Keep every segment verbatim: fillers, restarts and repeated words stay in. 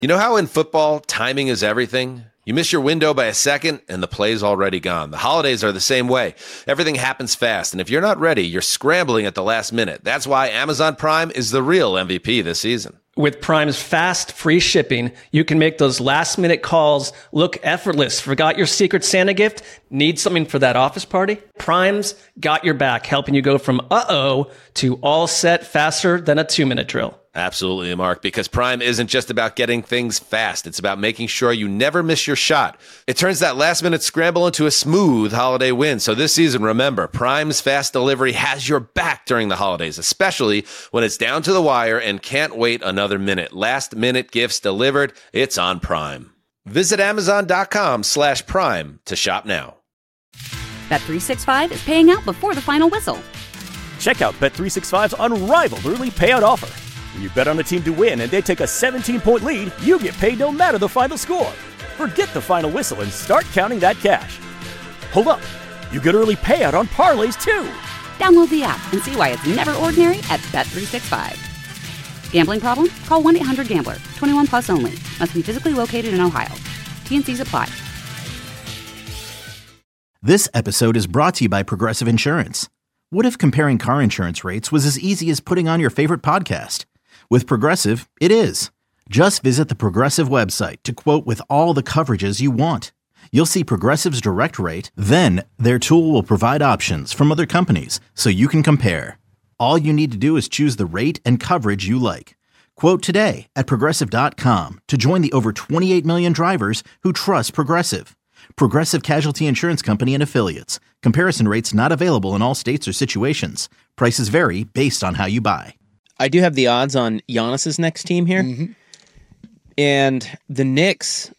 You know how in football, timing is everything? You miss your window by a second, and the play's already gone. The holidays are the same way. Everything happens fast, and if you're not ready, you're scrambling at the last minute. That's why Amazon Prime is the real M V P this season. With Prime's fast, free shipping, you can make those last-minute calls look effortless. Forgot your Secret Santa gift? Need something for that office party? Prime's got your back, helping you go from uh-oh to all set faster than a two-minute drill. Absolutely, Mark, because Prime isn't just about getting things fast. It's about making sure you never miss your shot. It turns that last-minute scramble into a smooth holiday win. So this season, remember, Prime's fast delivery has your back during the holidays, especially when it's down to the wire and can't wait another minute. Last-minute gifts delivered, it's on Prime. Visit Amazon.com slash Prime to shop now. Bet three sixty-five is paying out before the final whistle. Check out Bet three sixty-five's unrivaled early payout offer. When you bet on a team to win and they take a seventeen-point lead, you get paid no matter the final score. Forget the final whistle and start counting that cash. Hold up. You get early payout on parlays, too. Download the app and see why it's never ordinary at Bet three sixty-five. Gambling problem? Call one eight hundred gambler. twenty-one plus only. Must be physically located in Ohio. T N Cs apply. This episode is brought to you by Progressive Insurance. What if comparing car insurance rates was as easy as putting on your favorite podcast? With Progressive, it is. Just visit the Progressive website to quote with all the coverages you want. You'll see Progressive's direct rate, then their tool will provide options from other companies so you can compare. All you need to do is choose the rate and coverage you like. Quote today at Progressive dot com to join the over twenty-eight million drivers who trust Progressive. Progressive Casualty Insurance Company and Affiliates. Comparison rates not available in all states or situations. Prices vary based on how you buy. I do have the odds on Giannis's next team here. Mm-hmm. And the Knicks,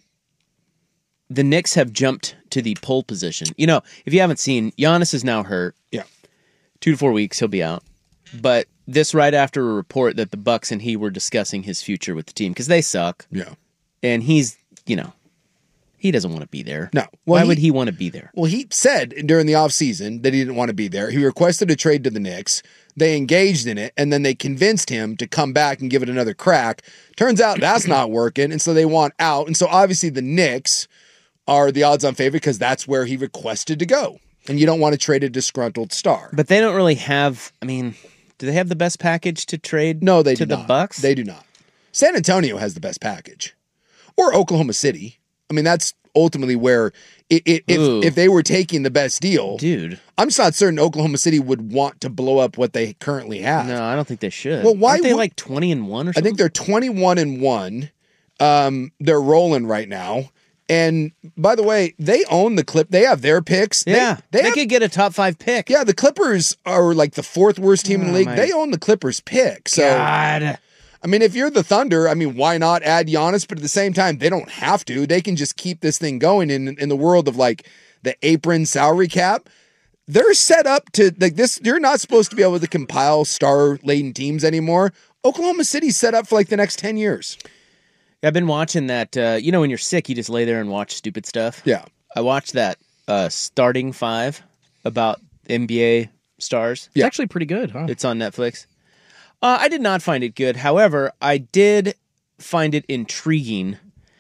the Knicks have jumped to the pole position. You know, if you haven't seen, Giannis is now hurt. Yeah. Two to four weeks, he'll be out. But this right after a report that the Bucks and he were discussing his future with the team because they suck. Yeah. And he's, you know, he doesn't want to be there. No. Well, Why he, would he want to be there? Well, he said during the offseason that he didn't want to be there. He requested a trade to the Knicks. They engaged in it, and then they convinced him to come back and give it another crack. Turns out that's not working, and so they want out. And so obviously the Knicks are the odds-on favorite because that's where he requested to go. And you don't want to trade a disgruntled star. But they don't really have, I mean, do they have the best package to trade no, they to do the not. Bucks? They do not. San Antonio has the best package. Or Oklahoma City. I mean, that's ultimately where it, it, if if they were taking the best deal, dude, I'm just not certain Oklahoma City would want to blow up what they currently have. No, I don't think they should. Well, why aren't they would, like twenty and one or something? I think they're twenty-one and one. Um, they're rolling right now. And by the way, they own the Clip. They have their picks. Yeah, they, they, they have, could get a top five pick. Yeah, the Clippers are like the fourth worst team oh, in the league. My... They own the Clippers pick. So. God. I mean, if you're the Thunder, I mean, why not add Giannis? But at the same time, they don't have to. They can just keep this thing going in in the world of like the apron salary cap. They're set up to like this. You're not supposed to be able to compile star-laden teams anymore. Oklahoma City's set up for like the next ten years. I've been watching that. Uh, you know, when you're sick, you just lay there and watch stupid stuff. Yeah. I watched that uh, Starting Five about N B A stars. It's yeah. actually pretty good, huh? It's on Netflix. Uh, I did not find it good. However, I did find it intriguing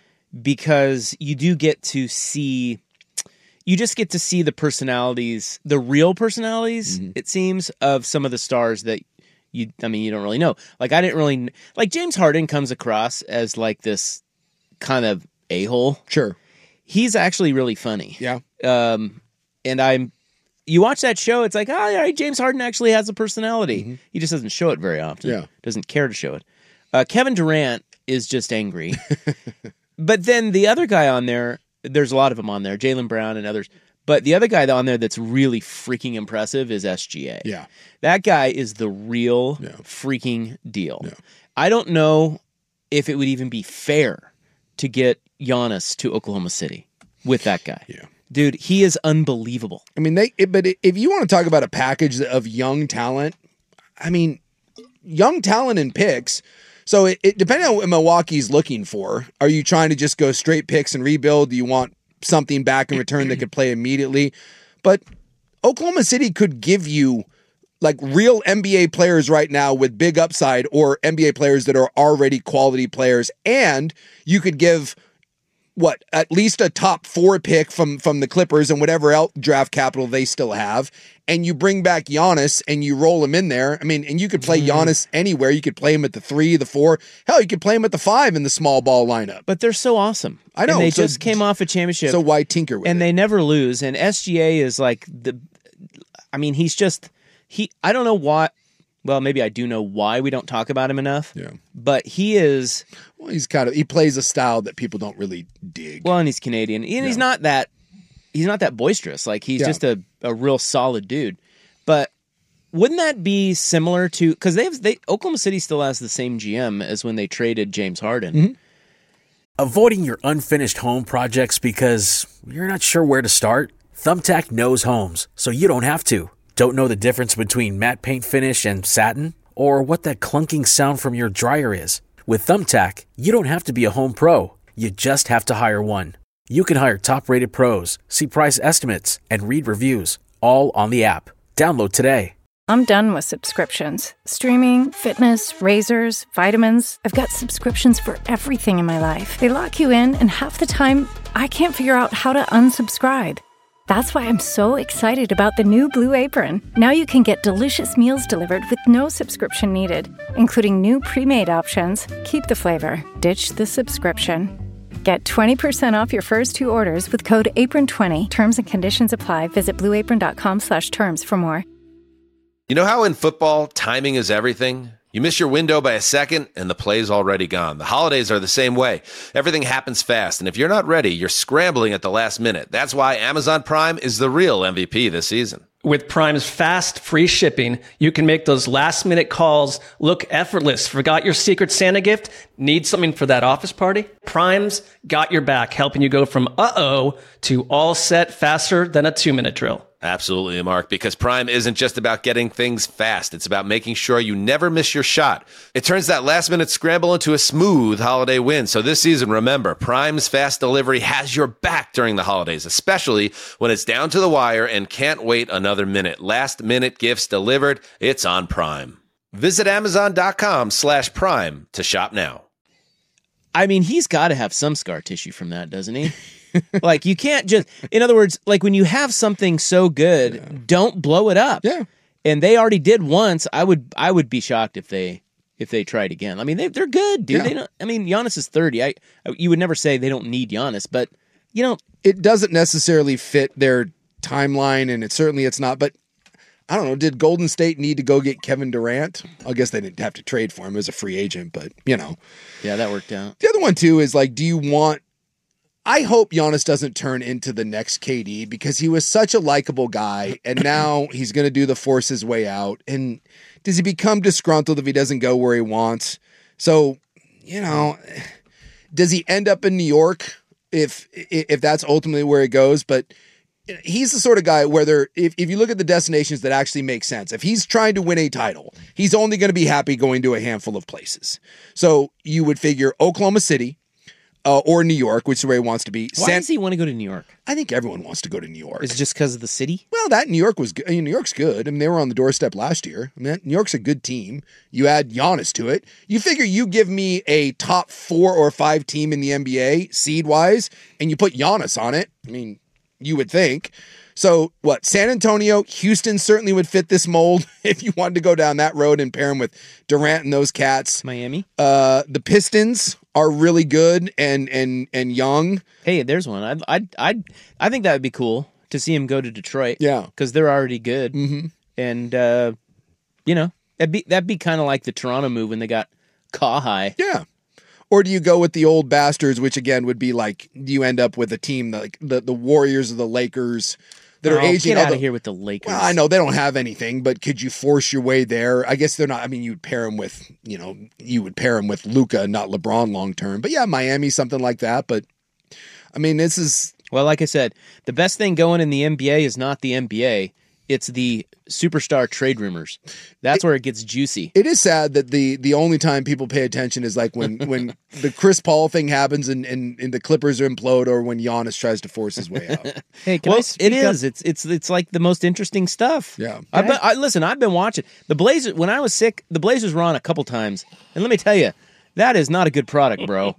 because you do get to see, you just get to see the personalities, the real personalities, mm-hmm. it seems, of some of the stars that you, I mean, you don't really know. Like, I didn't really, like, James Harden comes across as like this kind of a-hole. Sure. He's actually really funny. Yeah. Um, and I'm, You watch that show, it's like, oh, yeah, James Harden actually has a personality. Mm-hmm. He just doesn't show it very often. Yeah. Doesn't care to show it. Uh, Kevin Durant is just angry. But then the other guy on there, there's a lot of them on there, Jaylen Brown and others. But the other guy on there that's really freaking impressive is S G A. Yeah. That guy is the real yeah. freaking deal. Yeah. I don't know if it would even be fair to get Giannis to Oklahoma City with that guy. Yeah. Dude, he is unbelievable. I mean, they. But if you want to talk about a package of young talent, I mean, young talent and picks. So it, it depending on what Milwaukee's looking for. Are you trying to just go straight picks and rebuild? Do you want something back in return that could play immediately? But Oklahoma City could give you like real N B A players right now with big upside, or N B A players that are already quality players. And you could give what, at least a top four pick from, from the Clippers and whatever else draft capital they still have. And you bring back Giannis and you roll him in there. I mean, and you could play mm. Giannis anywhere. You could play him at the three, the four. Hell, you could play him at the five in the small ball lineup. But they're so awesome. I know. And they so, just came off a championship. So why tinker with and it? And they never lose. And S G A is like the, I mean, he's just, he, I don't know why. Well, maybe I do know why we don't talk about him enough. Yeah. But he is. Well, he's kind of, he plays a style that people don't really dig. Well, and he's Canadian. And yeah. he's not that, he's not that boisterous. Like, he's yeah. just a, a real solid dude. But wouldn't that be similar to, because they have, they Oklahoma City still has the same G M as when they traded James Harden. Mm-hmm. Avoiding your unfinished home projects because you're not sure where to start? Thumbtack knows homes, so you don't have to. Don't know the difference between matte paint finish and satin? Or what that clunking sound from your dryer is? With Thumbtack, you don't have to be a home pro. You just have to hire one. You can hire top-rated pros, see price estimates, and read reviews, all on the app. Download today. I'm done with subscriptions. Streaming, fitness, razors, vitamins. I've got subscriptions for everything in my life. They lock you in, and half the time, I can't figure out how to unsubscribe. That's why I'm so excited about the new Blue Apron. Now you can get delicious meals delivered with no subscription needed, including new pre-made options. Keep the flavor, ditch the subscription. Get twenty percent off your first two orders with code apron twenty. Terms and conditions apply. Visit blueapron.com slash terms for more. You know how in football, timing is everything? You miss your window by a second, and the play's already gone. The holidays are the same way. Everything happens fast, and if you're not ready, you're scrambling at the last minute. That's why Amazon Prime is the real M V P this season. With Prime's fast, free shipping, you can make those last-minute calls look effortless. Forgot your Secret Santa gift? Need something for that office party? Prime's got your back, helping you go from uh-oh to all set faster than a two-minute drill. Absolutely, Mark, because Prime isn't just about getting things fast. It's about making sure you never miss your shot. It turns that last-minute scramble into a smooth holiday win. So this season, remember, Prime's fast delivery has your back during the holidays, especially when it's down to the wire and can't wait another minute. Last-minute gifts delivered, it's on Prime. Visit amazon.com slash prime to shop now. I mean, he's got to have some scar tissue from that, doesn't he? Like, you can't just, in other words, like when you have something so good, yeah. don't blow it up. Yeah. And they already did once. I would I would be shocked if they if they tried again. I mean, they they're good, dude. Yeah. They don't, I mean, Giannis is thirty. I you would never say they don't need Giannis, but you know, it doesn't necessarily fit their timeline, and it certainly it's not. But I don't know. Did Golden State need to go get Kevin Durant? I guess they didn't have to trade for him as a free agent, but you know, yeah, that worked out. The other one too is like, do you want? I hope Giannis doesn't turn into the next K D because he was such a likable guy, and now he's going to do the force his way out. And does he become disgruntled if he doesn't go where he wants? So, you know, does he end up in New York if if that's ultimately where it goes? But he's the sort of guy where there, if, if you look at the destinations that actually make sense, if he's trying to win a title, he's only going to be happy going to a handful of places. So you would figure Oklahoma City, Uh, or New York, which is where he wants to be. Why San- does he want to go to New York? I think everyone wants to go to New York. Is it just because of the city? Well, that New York was good. I mean, New York's good. I mean, they were on the doorstep last year. I mean, New York's a good team. You add Giannis to it. You figure you give me a top four or five team in the N B A seed-wise, and you put Giannis on it. I mean, you would think. So, what, San Antonio, Houston certainly would fit this mold if you wanted to go down that road and pair him with Durant and those cats. Miami? Uh, the Pistons are really good and and and young. Hey, there's one. I I I I think that would be cool to see him go to Detroit. Yeah, because they're already good. Mm-hmm. And uh, you know, that'd be that'd be kind of like the Toronto move when they got Kawhi. Yeah. Or do you go with the old bastards, which again would be like you end up with a team like the the Warriors or the Lakers that oh, are aging. Get out although, of here with the Lakers. Well, I know they don't have anything, but could you force your way there? I guess they're not. I mean, you'd pair them with, you know, you would pair them with Luka, not LeBron long term. But yeah, Miami, something like that. But I mean, this is well, like I said, the best thing going in the N B A is not the N B A. It's the superstar trade rumors. That's it, where it gets juicy. It is sad that the the only time people pay attention is like when when the Chris Paul thing happens and, and, and the Clippers implode, or when Giannis tries to force his way out. Hey, can well, I it is. Up? It's it's it's like the most interesting stuff. Yeah. I've been, I, listen, I've been watching the Blazers. When I was sick, the Blazers were on a couple times, and let me tell you, that is not a good product, bro.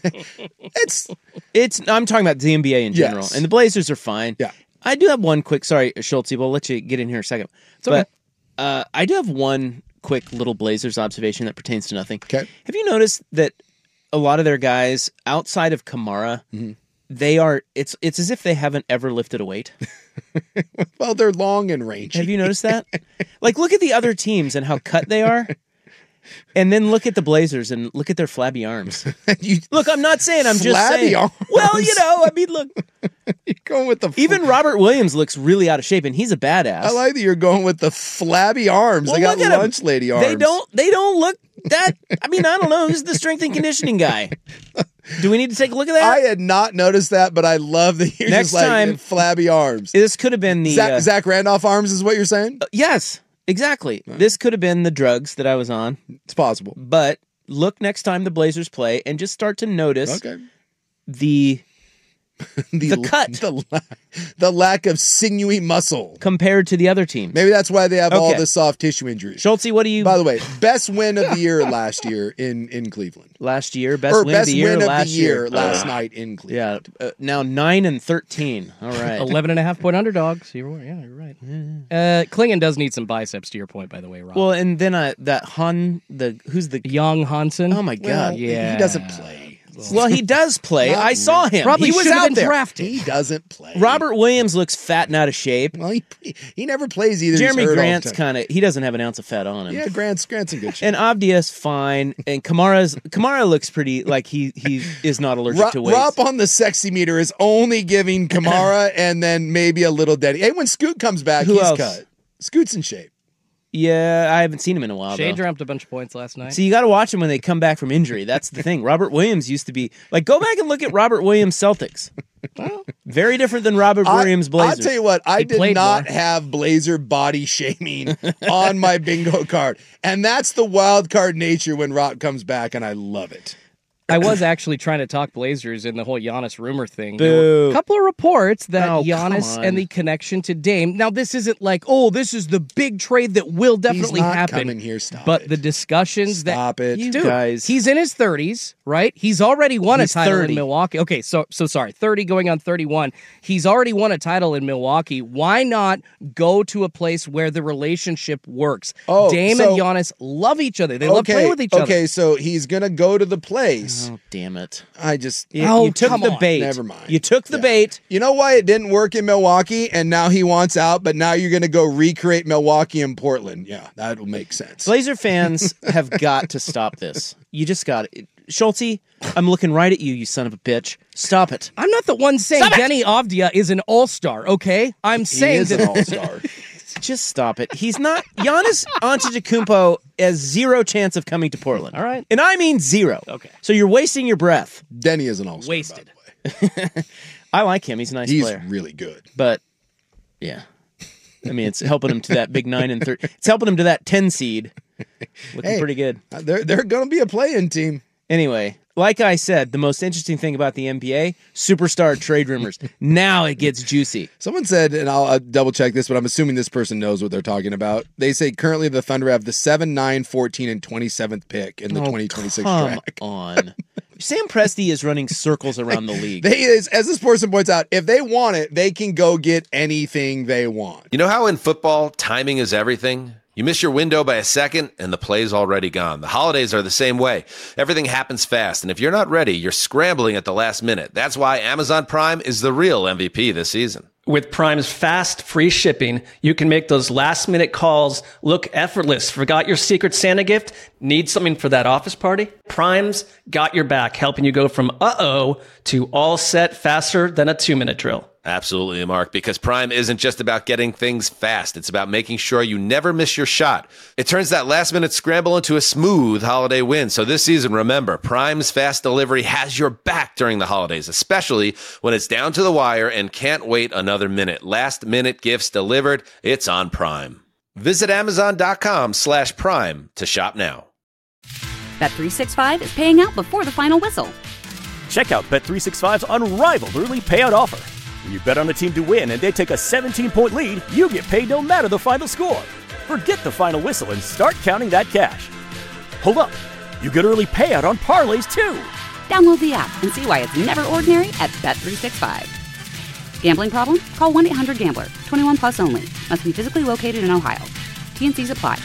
it's it's. I'm talking about the N B A in general, yes. and the Blazers are fine. Yeah. I do have one quick, sorry, Schultz, we'll let you get in here in a second. It's okay. But uh, I do have one quick little Blazers observation that pertains to nothing. Okay. Have you noticed that a lot of their guys, outside of Kamara, mm-hmm. they are, it's it's as if they haven't ever lifted a weight? Well, they're long and rangy. Have you noticed that? Like, look at the other teams and how cut they are. And then look at the Blazers and look at their flabby arms. you, look, I'm not saying I'm just saying. Arms. Well, you know, I mean, look. You're going with the. Fl- Even Robert Williams looks really out of shape, and he's a badass. I like that you're going with the flabby arms. Well, they got lunch them. lady arms. They don't. They don't look that. I mean, I don't know. Who's the strength and conditioning guy? Do we need to take a look at that? I had not noticed that, but I love that you're Next just like time, flabby arms. This could have been the Zach, uh, Zach Randolph arms, is what you're saying? Uh, yes. Exactly. Right. This could have been the drugs that I was on. It's possible. But look next time the Blazers play and just start to notice okay. the the, the cut. The, la- the lack of sinewy muscle. Compared to the other teams. Maybe that's why they have okay. all the soft tissue injuries. Schultze, what do you... By the way, best win of the year last year in, in Cleveland. Last year? Best or win best of the year win of last the year, year. last uh, night in Cleveland. Yeah. Uh, now nine and thirteen. All right. eleven and a half point underdogs. You're, yeah, you're right. Uh, Klingon does need some biceps, to your point, by the way, Rob. Well, and then uh, that Han... the Who's the... Young Hansen. Oh, my God. Well, yeah. He doesn't play. Well, he does play. Not I saw him. Probably he was should have out been there. drafted. He doesn't play. Robert Williams looks fat and out of shape. Well, he he never plays either. Jeremy Grant's kind of he doesn't have an ounce of fat on him. Yeah, Grant's Grant's in good shape. And Avdia's fine. And Kamara's Kamara looks pretty like he he is not allergic Ro- to weights. Rob on the sexy meter is only giving Kamara and then maybe a little Denny. Hey, when Scoot comes back, Who he's else? cut. Scoot's in shape. Yeah, I haven't seen him in a while. Shea though. dropped a bunch of points last night. So you got to watch him when they come back from injury. That's the thing. Robert Williams used to be like, go back and look at Robert Williams Celtics. Well, very different than Robert I, Williams Blazers. I'll tell you what, I he did not more. have Blazer body shaming on my bingo card. And that's the wild card nature when Rock comes back, and I love it. I was actually trying to talk Blazers in the whole Giannis rumor thing. Boo. There were a couple of reports that Oh, Giannis come on. and the connection to Dame. Now, this isn't like, oh, this is the big trade that will definitely He's not happen. coming here. Stop but it. the discussions Stop that it. You dude, guys. he's in his thirties, right? He's already won He's a title thirty. in Milwaukee. Okay, so so sorry, thirty going on thirty-one. He's already won a title in Milwaukee. Why not go to a place where the relationship works? Oh, Dame so- and Giannis love each other. They love okay, playing with each okay, other. so he's going to go to the place. Oh, damn it. I just... You, Oh, you took come the on. bait. Never mind. You took the Yeah. bait. You know why it didn't work in Milwaukee and now he wants out, but now you're going to go recreate Milwaukee and Portland. Yeah, that will make sense. Blazer fans have got to stop this. You just got it. Schulte, I'm looking right at you, you son of a bitch. Stop it. I'm not the one saying Denny Avdia is an all-star, okay? I'm he saying is that an all-star. Just stop it. He's not. Giannis Antetokounmpo has zero chance of coming to Portland. All right. And I mean zero. Okay. So you're wasting your breath. Denny is an all-star. Wasted. by the way. I like him. He's a nice He's player. really good. But, yeah. I mean, it's helping him to that big nine and thirty. It's helping him to that ten seed. Looking Hey. pretty good. Uh, They're, they're going to be a play-in team. Anyway, like I said, the most interesting thing about the N B A, superstar trade rumors. Now it gets juicy. Someone said, and I'll uh, double check this, but I'm assuming this person knows what they're talking about. They say currently the Thunder have the seven, nine, fourteen, and twenty-seventh pick in the Oh, twenty twenty-six come draft. on. Sam Presti is running circles around the league. They, as, as this person points out, if they want it, they can go get anything they want. You know how in football, timing is everything? You miss your window by a second, and the play's already gone. The holidays are the same way. Everything happens fast, and if you're not ready, you're scrambling at the last minute. That's why Amazon Prime is the real M V P this season. With Prime's fast, free shipping, you can make those last-minute calls look effortless. Forgot your Secret Santa gift? Need something for that office party? Prime's got your back, helping you go from uh-oh to all set faster than a two-minute drill. Absolutely, Mark, because Prime isn't just about getting things fast. It's about making sure you never miss your shot. It turns that last-minute scramble into a smooth holiday win. So this season, remember, Prime's fast delivery has your back during the holidays, especially when it's down to the wire and can't wait another minute. Last-minute gifts delivered, it's on Prime. Visit Amazon.com slash Prime to shop now. Bet three sixty-five is paying out before the final whistle. Check out Bet three sixty-five's unrivaled early payout offer. When you bet on a team to win and they take a seventeen-point lead, you get paid no matter the final score. Forget the final whistle and start counting that cash. Hold up. You get early payout on parlays, too. Download the app and see why it's never ordinary at Bet three sixty-five. Gambling problem? Call one eight hundred gambler. twenty-one plus only. Must be physically located in Ohio. T N Cs apply.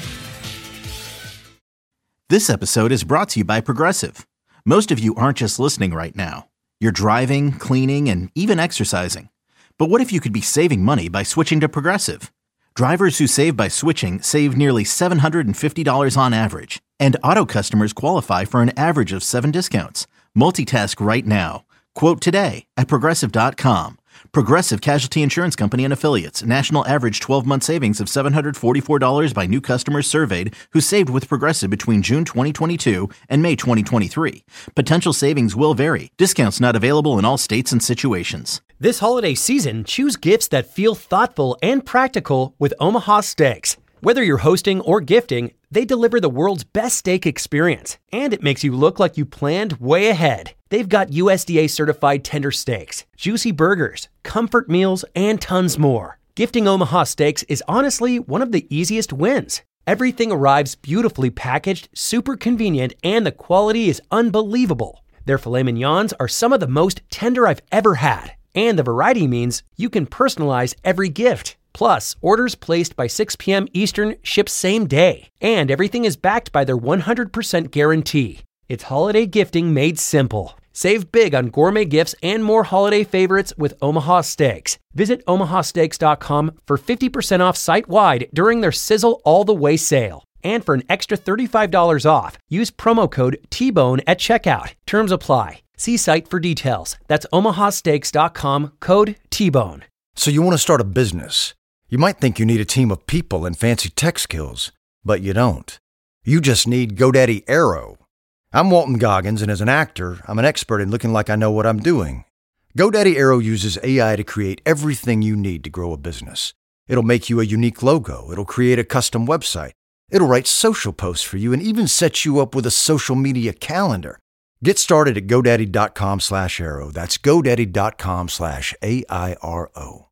This episode is brought to you by Progressive. Most of you aren't just listening right now. You're driving, cleaning, and even exercising. But what if you could be saving money by switching to Progressive? Drivers who save by switching save nearly seven hundred fifty dollars on average. And auto customers qualify for an average of seven discounts. Multitask right now. Quote today at Progressive dot com. Progressive Casualty Insurance Company and Affiliates. National average twelve-month savings of seven hundred forty-four dollars by new customers surveyed who saved with Progressive between June twenty twenty-two and May twenty twenty-three. Potential savings will vary. Discounts not available in all states and situations. This holiday season, choose gifts that feel thoughtful and practical with Omaha Steaks. Whether you're hosting or gifting, they deliver the world's best steak experience, and it makes you look like you planned way ahead. They've got U S D A certified tender steaks, juicy burgers, comfort meals, and tons more. Gifting Omaha Steaks is honestly one of the easiest wins. Everything arrives beautifully packaged, super convenient, and the quality is unbelievable. Their filet mignons are some of the most tender I've ever had, and the variety means you can personalize every gift. Plus, orders placed by six p.m. Eastern ship same day, and everything is backed by their one hundred percent guarantee. It's holiday gifting made simple. Save big on gourmet gifts and more holiday favorites with Omaha Steaks. Visit omaha steaks dot com for fifty percent off site-wide during their Sizzle All the Way sale. And for an extra thirty-five dollars off, use promo code T bone at checkout. Terms apply. See site for details. That's omaha steaks dot com, code T bone. So you want to start a business. You might think you need a team of people and fancy tech skills, but you don't. You just need GoDaddy Aero. I'm Walton Goggins, and as an actor, I'm an expert in looking like I know what I'm doing. GoDaddy Aero uses A I to create everything you need to grow a business. It'll make you a unique logo. It'll create a custom website. It'll write social posts for you and even set you up with a social media calendar. Get started at GoDaddy.com slash Aero. That's GoDaddy.com slash A I R O.